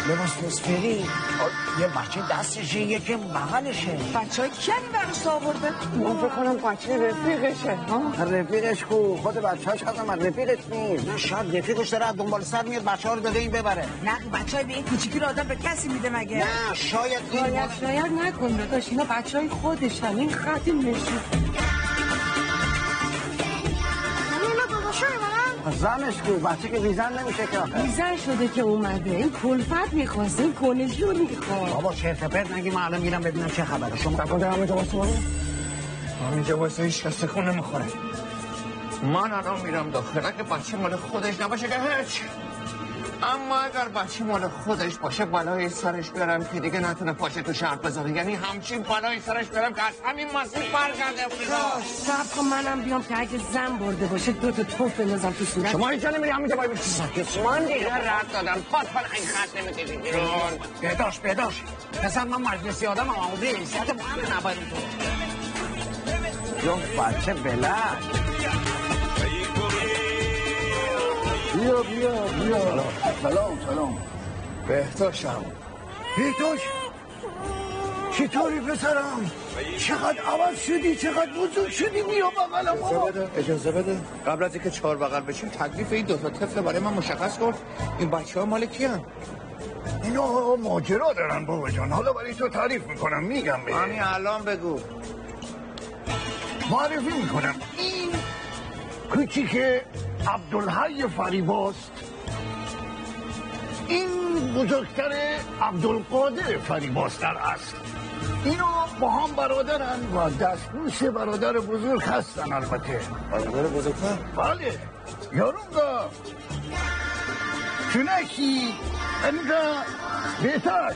لباس نصفری یه بچه دستشه یکی بغلشه. بچه های کی این برست آورده؟ من فکر کنم بچه رفیقشه. رفیقش کو خود بچه هاش هستم رفیقش نیست. نه شاید رفیقش داره دنبال سر میاد بچه ها رو داده این ببره. نه بچه های به این کوچیکی رو آدم به کسی میده مگه؟ نه شاید نکن داداش اینا بچه های خودشن. این خطی نشون زنش کو بچه که ریزن نمیشه که ریزن شده که اومده. این کلفت میخواسته این کنشون میخواد. بابا چرت و پرت نگی من الان میرم ببینم چه خبره. شما بابا همینجا واسه برو همینجا واسه هیچ کس تکون نمیخوره. من الان میرم داخل. اگه بچه مال خودش نباشه که هیچ، اما اگر بچه مال خودش باشه بلای سرش بیارم که دیگه نتونه پاشه تو شرط بذاره. یعنی همچین بلای سرش بیارم که از همین مسیر برگرده. صبر کن منم بیام که اگه زن برده باشه دو تا توف بندازم تو صورت. شما اینجا نمیری همینجا باید بشید. من دیگه رد دادم. پات این خط نمیدیدی بیرون. بهداشت پسر من مجلسی آدم آموزه حیثیت با همه نباید تو یا بچه بلد. بیا سلام بهداشتم. چطوری پسرم؟ چقدر عوض شدی چقدر بزرگ شدی. بیا بغلم. اجازه بده قبل از اینکه 4 بغل بشیم تکلیف این 2 تا طفل برای من مشخص کن. این بچه ها مال کیان؟ اینا ماجرا دارن بابا جان. حالا برای تو تعریف میکنم میگم به همین الان بگو. معرفی میکنم. این کوچیک عبدالحی فریباست. این بزرگتر عبدالقادر فریباست در اصل. اینا با هم برادرن و دستبوس برادر بزرگ هستن. البته برادر بزرگتر؟ بله یارونگا چونکی انگا بهتر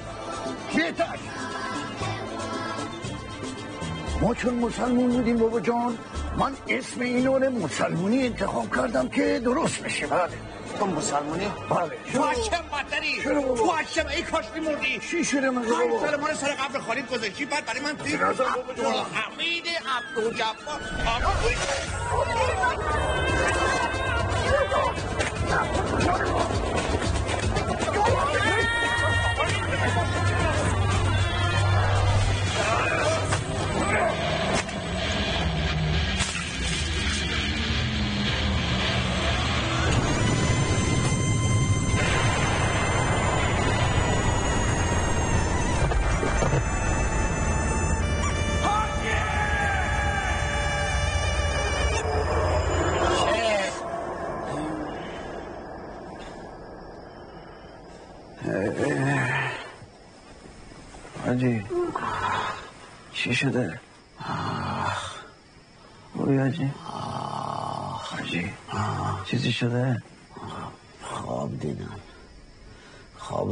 ما چون مسلمون بودیم بابا جان من اسم اینو رو مسلمونی انتخاب کردم که درست بشه. بله تو مسلمانی؟ بله. تو هشم بدتری. تو هشم ای کاش میمردی. چی شده من بابا؟ این سر ما رو سر قبر خالید گذاشتی بعد برای من توی عبدالحمید عبدالجبار حاجی چی شده؟ خوبی حاجی؟ حاجی چیزی شده؟ خواب دیدم.